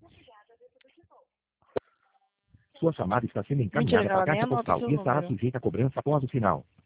Sua chamada está sendo Mentira, encaminhada ela para a nem caixa anota postal seu e estará número. sujeita a cobrança após o sinal.